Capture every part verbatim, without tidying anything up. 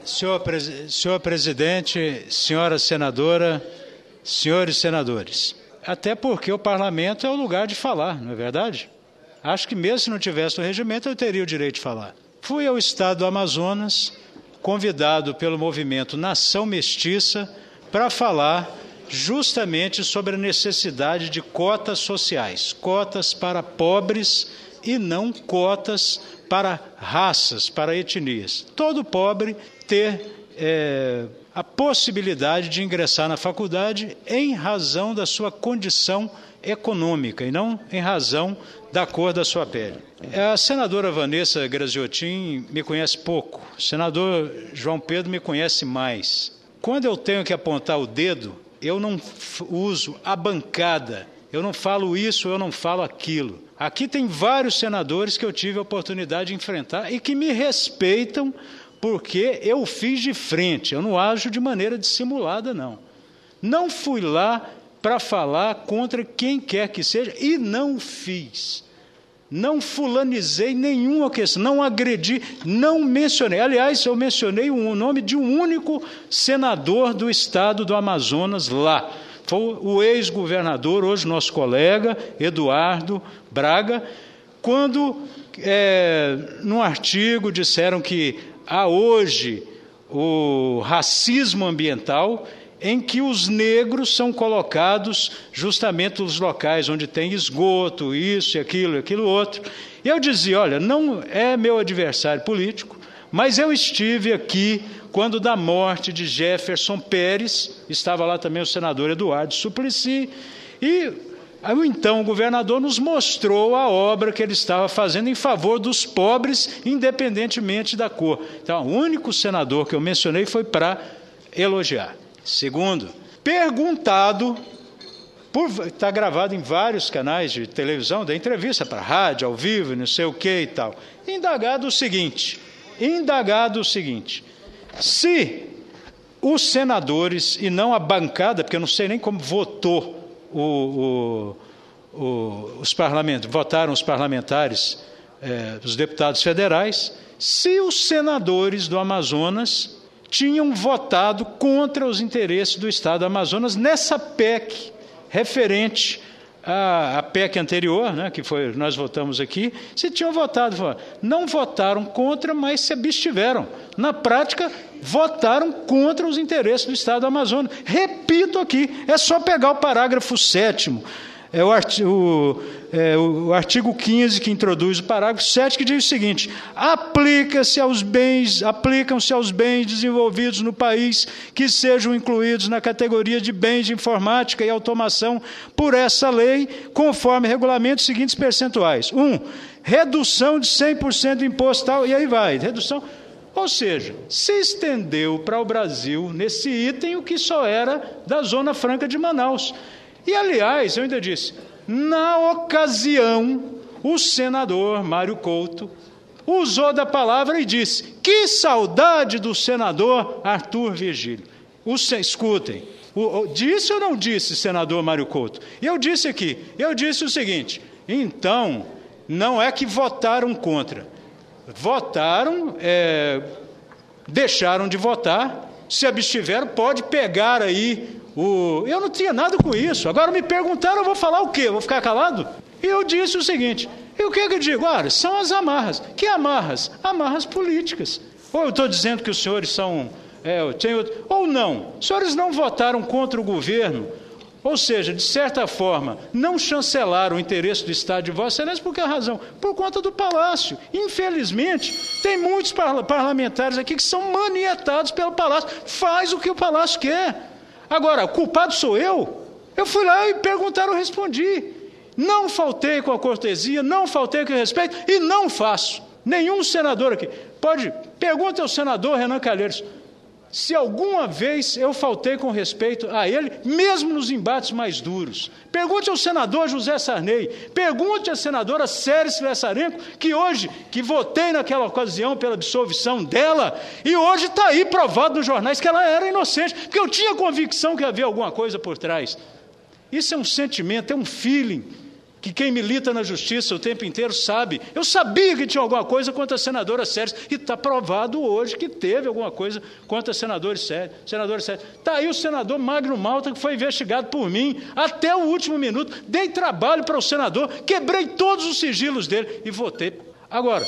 Senhor, pres... Senhor presidente, senhora senadora, senhores senadores, até porque o parlamento é o lugar de falar, não é verdade? Acho que mesmo se não tivesse no regimento, eu teria o direito de falar. Fui ao estado do Amazonas, convidado pelo movimento Nação Mestiça, para falar justamente sobre a necessidade de cotas sociais, cotas para pobres e não cotas para raças, para etnias. Todo pobre ter é, a possibilidade de ingressar na faculdade em razão da sua condição econômica e não em razão da cor da sua pele. A senadora Vanessa Graziotin me conhece pouco, o senador João Pedro me conhece mais. Quando eu tenho que apontar o dedo, eu não uso a bancada, eu não falo isso, eu não falo aquilo. Aqui tem vários senadores que eu tive a oportunidade de enfrentar e que me respeitam porque eu fiz de frente, eu não ajo de maneira dissimulada, não. Não fui lá para falar contra quem quer que seja e não fiz. Não fulanizei nenhuma questão, não agredi, não mencionei. Aliás, eu mencionei o nome de um único senador do estado do Amazonas lá. Foi o ex-governador, hoje nosso colega, Eduardo Braga, quando, é, num artigo, disseram que há hoje o racismo ambiental em que os negros são colocados justamente nos locais onde tem esgoto, isso e aquilo, aquilo outro. E eu dizia, olha, não é meu adversário político, mas eu estive aqui quando da morte de Jefferson Pérez, estava lá também o senador Eduardo Suplicy, e o então governador nos mostrou a obra que ele estava fazendo em favor dos pobres, independentemente da cor. Então, o único senador que eu mencionei foi para elogiar. Segundo, perguntado, está gravado em vários canais de televisão, da entrevista para rádio, ao vivo, não sei o que e tal, indagado o seguinte, indagado o seguinte, se os senadores, e não a bancada, porque eu não sei nem como votou o, o, o, os parlamentares, votaram os parlamentares, é, os deputados federais, se os senadores do Amazonas tinham votado contra os interesses do Estado do Amazonas nessa P E C referente à, à P E C anterior, né, que foi, nós votamos aqui, se tinham votado, não votaram contra, mas se abstiveram. Na prática, votaram contra os interesses do Estado do Amazonas. Repito aqui, é só pegar o parágrafo sétimo, é o artigo, o, é o artigo quinze que introduz o parágrafo sete, que diz o seguinte, aplica-se aos bens, aplicam-se aos bens desenvolvidos no país que sejam incluídos na categoria de bens de informática e automação por essa lei, conforme regulamento, os seguintes percentuais. Um, redução de cem por cento do imposto tal, e aí vai, redução... Ou seja, se estendeu para o Brasil, nesse item, o que só era da Zona Franca de Manaus. E, aliás, eu ainda disse, na ocasião, o senador Mário Couto usou da palavra e disse, que saudade do senador Arthur Virgílio. O, escutem, o, o, disse ou não disse, senador Mário Couto? Eu disse aqui, eu disse o seguinte, então, não é que votaram contra, votaram, é, deixaram de votar, se abstiveram, pode pegar aí o... Eu não tinha nada com isso, agora me perguntaram, eu vou falar o quê? Eu vou ficar calado? E eu disse o seguinte, e o que que eu digo? Olha, são as amarras. Que amarras? Amarras políticas. Ou eu estou dizendo que os senhores são... É, tem outro, ou não, os senhores não votaram contra o governo, ou seja, de certa forma, não chancelaram o interesse do Estado de Vossa Excelência, por que a razão? Por conta do Palácio. Infelizmente, tem muitos parlamentares aqui que são manietados pelo Palácio. Faz o que o Palácio quer. Agora, o culpado sou eu? Eu fui lá e perguntaram, eu respondi. Não faltei com a cortesia, não faltei com o respeito e não faço. Nenhum senador aqui. Pode, pergunta ao senador Renan Calheiros, se alguma vez eu faltei com respeito a ele, mesmo nos embates mais duros. Pergunte ao senador José Sarney, pergunte à senadora Céres Flessarenko, que hoje, que votei naquela ocasião pela absolvição dela, e hoje está aí provado nos jornais que ela era inocente, porque eu tinha convicção que havia alguma coisa por trás. Isso é um sentimento, é um feeling. que quem milita na justiça o tempo inteiro sabe. Eu sabia que tinha alguma coisa contra a senadora Sérgio, e está provado hoje que teve alguma coisa contra senadores Sérgio. Senador Sérgio. Está aí o senador Magno Malta, que foi investigado por mim até o último minuto. Dei trabalho para o senador, quebrei todos os sigilos dele e votei. Agora,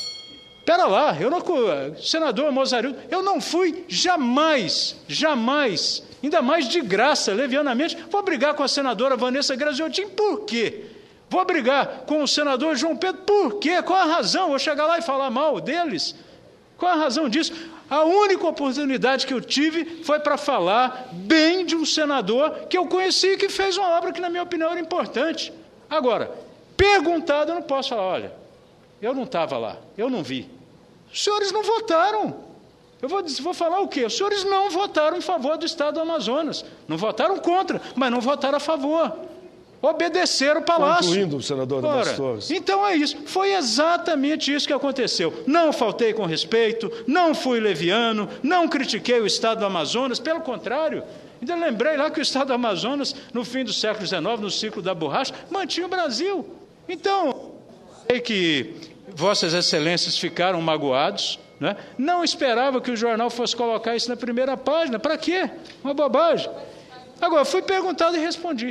espera lá, eu não, senador Mozarildo, eu não fui jamais, jamais, ainda mais de graça, levianamente, vou brigar com a senadora Vanessa Graziotin. Por quê? Vou brigar com o senador João Pedro. Por quê? Qual a razão? Vou chegar lá e falar mal deles? Qual a razão disso? A única oportunidade que eu tive foi para falar bem de um senador que eu conheci e que fez uma obra que, na minha opinião, era importante. Agora, perguntado, eu não posso falar, olha, eu não estava lá, eu não vi. Os senhores não votaram. Eu vou, vou falar o quê? Os senhores não votaram em favor do Estado do Amazonas. Não votaram contra, mas não votaram a favor. Obedeceram o Palácio. Concluindo, senador Ora, Torres. Então é isso. Foi exatamente isso que aconteceu. Não faltei com respeito, não fui leviano, não critiquei o Estado do Amazonas, pelo contrário. Ainda lembrei lá que o Estado do Amazonas, no fim do século dezenove, no ciclo da borracha, mantinha o Brasil. Então, sei que Vossas Excelências ficaram magoados, né? Não esperava que o jornal fosse colocar isso na primeira página. Para quê? Uma bobagem. Agora, fui perguntado e respondi.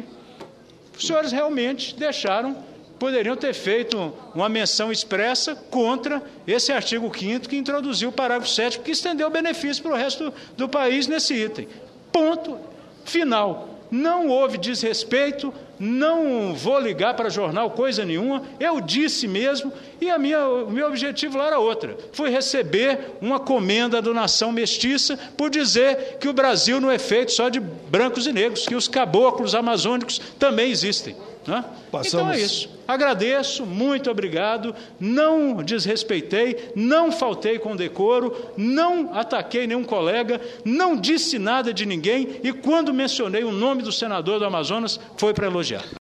Os senhores realmente deixaram, poderiam ter feito uma menção expressa contra esse artigo quinto que introduziu o parágrafo sétimo, que estendeu o benefício para o resto do país nesse item. Ponto final. Não houve desrespeito, não vou ligar para jornal coisa nenhuma, eu disse mesmo, e a minha, o meu objetivo lá era outra. Foi receber uma comenda do Nação Mestiça por dizer que o Brasil não é feito só de brancos e negros, que os caboclos amazônicos também existem. Né? Passamos... Então é isso. Agradeço, muito obrigado, não desrespeitei, não faltei com decoro, não ataquei nenhum colega, não disse nada de ninguém, e quando mencionei o nome do senador do Amazonas, foi para elogiar.